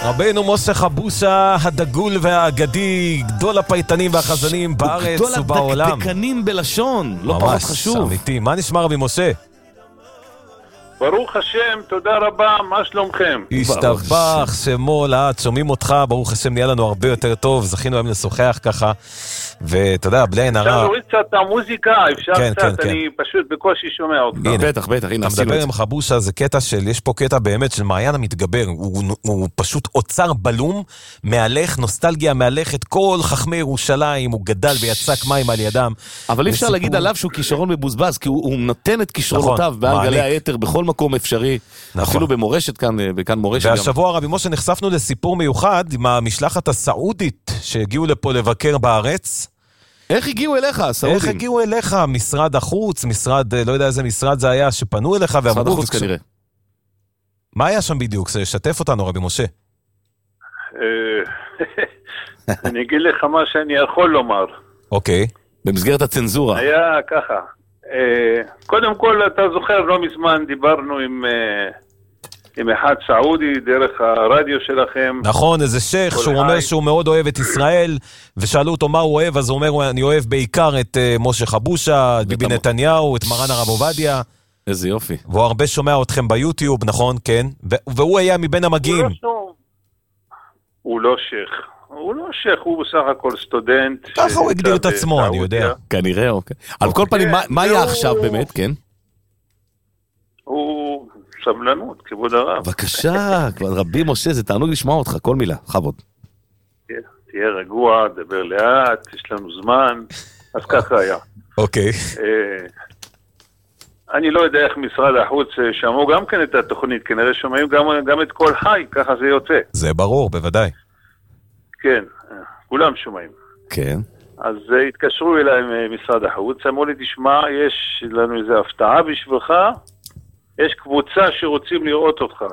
רבינו משה חבושה, הדגול והאגדי, גדול הפייטנים והחזנים בארץ ובעולם. גדול הדקדקנים בלשון, לא פחות חשוב. ממש, אמיתי. מה נשמע רבי משה? ברוך השם, תודה רבה, מה שלומכם? השתבח שמו לעד, שומעים אותך, ברוך השם נהיה לנו הרבה יותר טוב, זכינו היום לשוחח ככה, ואתה יודע, בלי עין הרע. אפשר להוריד קצת את המוזיקה, אפשר קצת, אני פשוט בקושי שומע אותך. בטח, הנה אתה מדבר עם חבושה, זה קטע יש פה קטע באמת של מעיין המתגבר, הוא פשוט אוצר בלום, מהלך, נוסטלגיה מהלכת, כל חכמי ירושלים, הוא גדל ויצק מים על ידם. אבל אי אפשר להגיד עליו שהוא כישרון מבוזבז, כי הוא נותן את כישרונותיו בעל גלי היתר בכל מקום אפשרי, אפילו במורשת כאן מורשת. והשבוע רבי משה נחשפנו לסיפור מיוחד עם המשלחת הסעודית שהגיעו לפה לבקר בארץ. איך הגיעו אליך, הסעודים? איך הגיעו אליך? משרד החוץ, משרד, לא יודע איזה משרד זה היה, שפנו אליך ואמרו... משרד החוץ כנראה. מה היה שם בדיוק? שתף אותנו רבי משה. אני אגיד לך מה שאני יכול לומר. אוקיי. במסגרת הצנזורה. היה ככה. קודם כל, אתה זוכר, לא מזמן דיברנו עם אחד סעודי דרך הרדיו שלכם. נכון, איזה שייך שהוא אומר שהוא מאוד אוהב את ישראל, ושאלו אותו מה הוא אוהב, אז הוא אומר, אני אוהב בעיקר את משה חבושה, את ביבי נתניהו, את מרן הרב עובדיה. איזה יופי. והוא הרבה שומע אתכם ביוטיוב, נכון, כן? והוא היה מבין המגיעים. הוא לא שייך. הוא לא שייך, הוא בסך הכל סטודנט. ככה הוא הגדיר את עצמו, אני יודע. כנראה, אוקיי. על כל פנים, מה היה עכשיו באמת, כן? הוא סבלנות, כבוד הרב. בבקשה, רבי משה, זה תענוג לשמוע אותך, כל מילה, חבוד. תהיה רגוע, דבר לאט, יש לנו זמן, אז ככה היה. אוקיי. אני לא יודע איך משרד החוץ שמעו גם כן את התוכנית, כנראה שומעים גם את כל חי, ככה זה יוצא. זה ברור, בוודאי. כן, כולם שומעים. כן. אז התקשרו אליי ממשרד החוץ, אמרו לי, תשמע, יש לנו איזו הפתעה בשבילך, יש קבוצה שרוצים לראות אותך.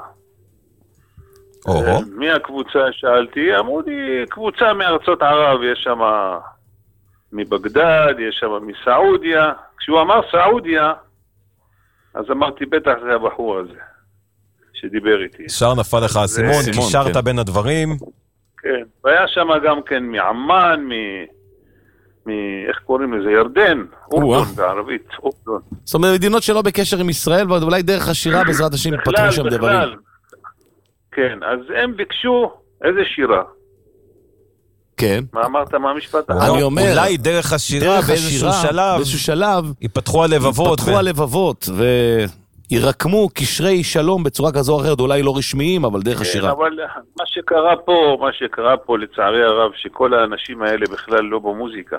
מי הקבוצה? שאלתי, אמרו לי, קבוצה מארצות ערב, יש שם מבגדד, יש שם מסעודיה. כשהוא אמר סעודיה, אז אמרתי, בטח זה הבחור הזה, שדיבר איתי. שר נפל לך הסימון, קישרת בין הדברים. כן, והיה שם גם כן מעמן, איך קוראים לזה? ירדן, אורדון בערבית, אורדון. זאת אומרת, מדינות שלא בקשר עם ישראל, ואולי דרך השירה בעזרת השם יפתחו שם דברים. כן, אז הם ביקשו איזה שירה. כן. מה אמרת, מה המשפט? אני אומר, אולי דרך השירה באיזשהו שלב, יפתחו הלבבות. יפתחו הלבבות, וירקמו קשרי שלום בצורה כזו או אחרת, אולי לא רשמיים, אבל דרך השירה. אבל מה שקרה פה, לצערי הרב, שכל האנשים האלה בכלל לא במוזיקה.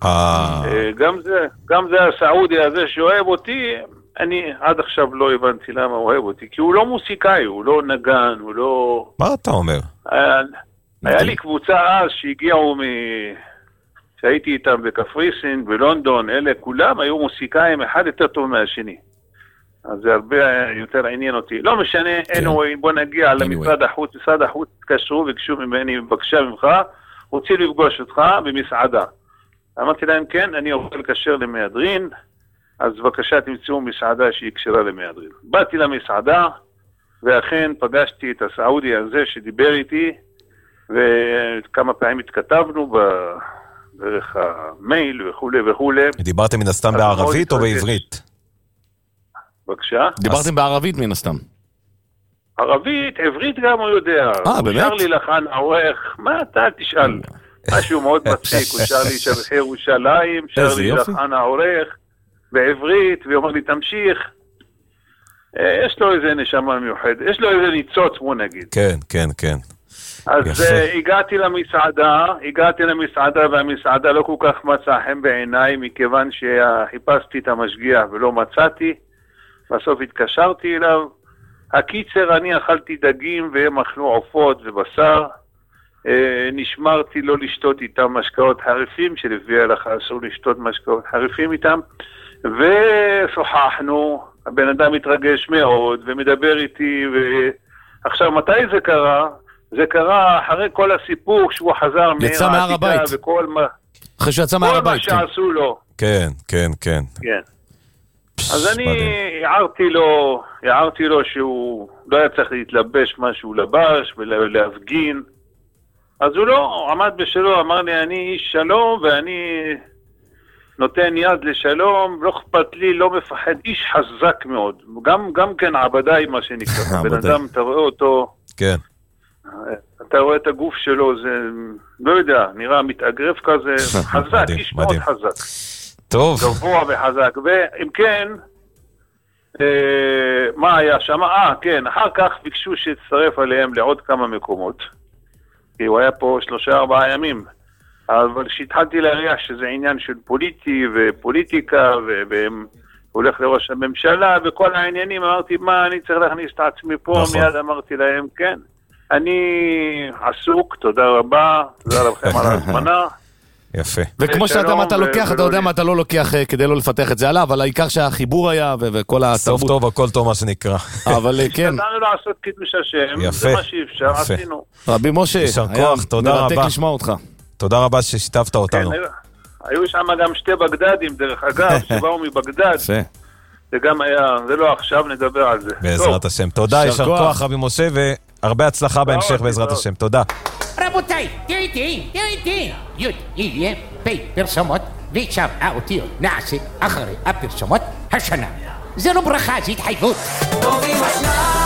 גם זה הסעודי הזה שאוהב אותי, אני עד עכשיו לא הבנתי למה הוא אוהב אותי, כי הוא לא מוסיקאי, הוא לא נגן, הוא לא... מה אתה אומר? היה לי קבוצה אז שהגיעו שהייתי איתם בקפריסין, בלונדון, אלה כולם היו מוסיקאים אחד יותר טוב מהשני. אז זה הרבה יותר עניין אותי. לא משנה, בוא נגיע למשרד החוץ. משרד החוץ התקשרו וביקשו ממני, בבקשה ממך, רוצים לפגוש אותך במסעדה. אמרתי להם, כן, אני רוצה לקשר למהדרין, אז בבקשה תמצאו מסעדה שהיא קשרה למהדרין. באתי למסעדה, ואכן פגשתי את הסעודי הזה שדיבר איתי, וכמה פעמים התכתבנו דרך המייל וכו' וכו'. דיברתם מן הסתם בערבית או בעברית? בבקשה? דיברתם בערבית מן הסתם. ערבית, עברית גם הוא יודע. באמת? הוא שר לי לכאן העורך, מה אתה תשאל? משהו מאוד מצחיק, הוא שר לי שבחי ירושלים, שר לי לכאן העורך, בעברית, והוא אומר לי תמשיך. יש לו איזה נשמה מיוחד, יש לו איזה ניצוץ, בוא נגיד. כן, כן, כן. אז הגעתי למסעדה, והמסעדה לא כל כך מצא חן בעיניי, מכיוון שחיפשתי את המשגיח ולא מצאתי. בסוף התקשרתי אליו. הקיצר, אני אכלתי דגים והם אכלו עופות ובשר. נשמרתי לא לשתות איתם משקאות חריפים, שלפי ההלכה אסור לשתות משקאות חריפים איתם. ושוחחנו, הבן אדם מתרגש מאוד ומדבר איתי. עכשיו, מתי זה קרה? זה קרה אחרי כל הסיפור שהוא חזר יצא מהר הבית. וכל מה... אחרי שיצא מהר הבית. כל מה שעשו לו. כן, כן, כן. כן. אז אני הערתי לו שהוא לא היה צריך להתלבש מה שהוא לבש ולהפגין. אז הוא לא עמד בשלו, אמר לי, אני איש שלום ואני נותן יד לשלום, לא אכפת לי, לא מפחד, איש חזק מאוד. גם כן עבדאי מה שנקרא. בן אדם, אתה רואה אותו, כן. אתה רואה את הגוף שלו, זה, לא יודע, נראה מתאגרף כזה, חזק, איש מאוד חזק. טוב. גבוה וחזק. ואם כן, מה היה שם? כן, אחר כך ביקשו שיצטרף עליהם לעוד כמה מקומות. כי הוא היה פה 3-4 ימים. אבל כשהתחלתי להריח שזה עניין של פוליטיקה, והולך לראש הממשלה, וכל העניינים, אמרתי, מה, אני צריך להכניס את עצמי פה? מיד אמרתי להם, כן. אני עסוק, תודה רבה, תודה לכם על ההזמנה. יפה. וכמו שאתה מה אתה לוקח, אתה יודע מה אתה לא לוקח כדי לא לפתח את זה עליו, אבל העיקר שהחיבור היה וכל התרבות. סוף טוב, הכל טוב מה שנקרא. אבל כן. נתנו לעשות קידוש השם, זה מה שאפשר, עשינו. רבי משה, היה מרתק לשמוע אותך. תודה רבה ששיתפת אותנו. היו שם גם 2 בגדדים, דרך אגב, שבאו מבגדד. זה גם היה, זה לא עכשיו, נדבר על זה. בעזרת השם. תודה, יישר כוח רבי משה, והרבה הצלחה בהמשך בעזרת השם. תודה. רבותיי, תראי, יהיה פרסומות, ועכשיו האותיות נעשה אחרי הפרסומות השנה. זה לא ברכה, זה התחייבות.